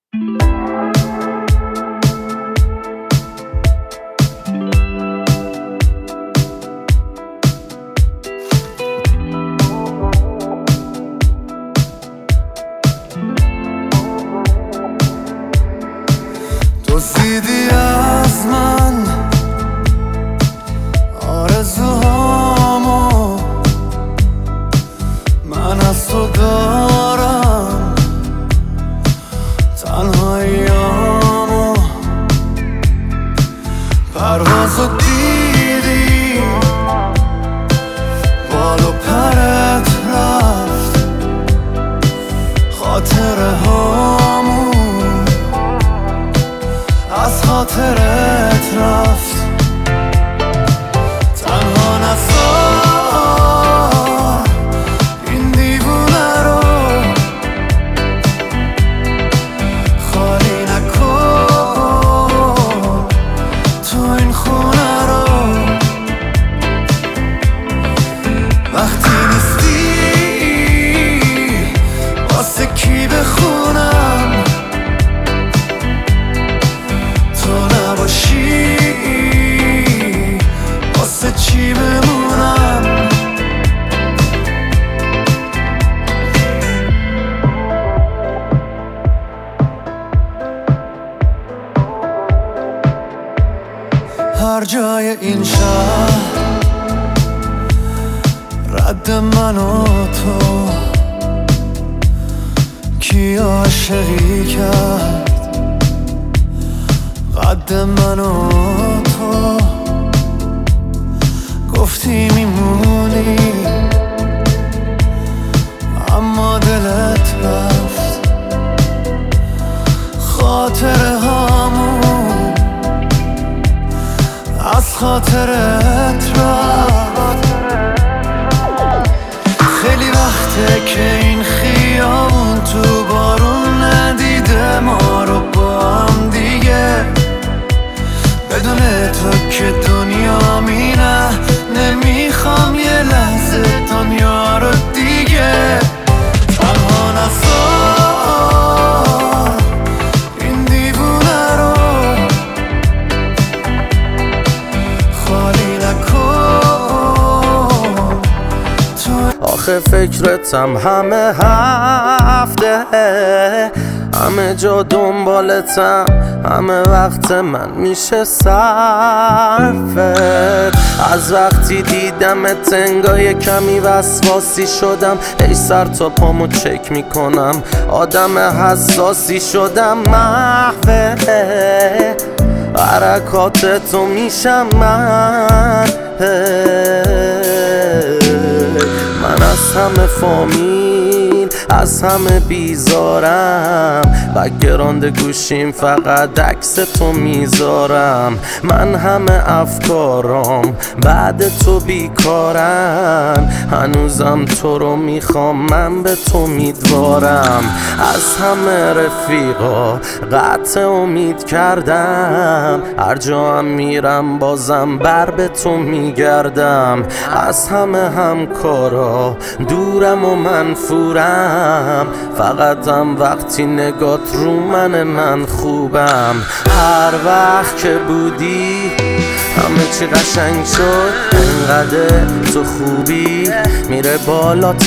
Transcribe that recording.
دزدیدی از من آرزوهامو، من از تو دارم تنهاییامو. پروازو دیدی بال و پرت رفت، خاطره هامون از خاطرت رفت. تنها نذار این دیوونه رو، خالی نکن تو این خونه رو. وقتی نیستی واسه کی بخونم، واسه چی بمونم؟ هر جای این شهر رد من و تو، کی عاشقی کرد قد من و تو؟ گفتی میمونی اما دلت رفت، خاطره هامون از خاطرت رفت. خیلی وقته که این خیابون تو بارون ندیده ما رو با هم دیگه، بدون تو که دنیا مینه. نمیخوام یه لحظه دنیا رو دیگه. تنها نذار این دیوونه رو، خالی نکن تو. آخه فکرتم همه هفته، همه جا دنبالتم، همه وقت من میشه صرفت. از وقتی دیدمت انگار کمی وسواسی شدم، ای سر تا پامو چک میکنم، آدم حساسی شدم. محوه حرکاتتو میشم من از همه فامیل، از همه بیزارم، بک‌گراند گوشیم فقط عکس تو میذارم. من همه افکارام بعد تو بیکارن، هنوزم تو رو میخوام، من به تو میدوارم. از همه رفیقا قطع امید کردم، هر جا هم میرم بازم بر به تو میگردم. از همه همکارا دورم و منفورم، فقط هم وقتی نگات رو من خوبم. هر وقت که بودی همه چی قشنگ شد، انقدر تو خوبی میره بالا.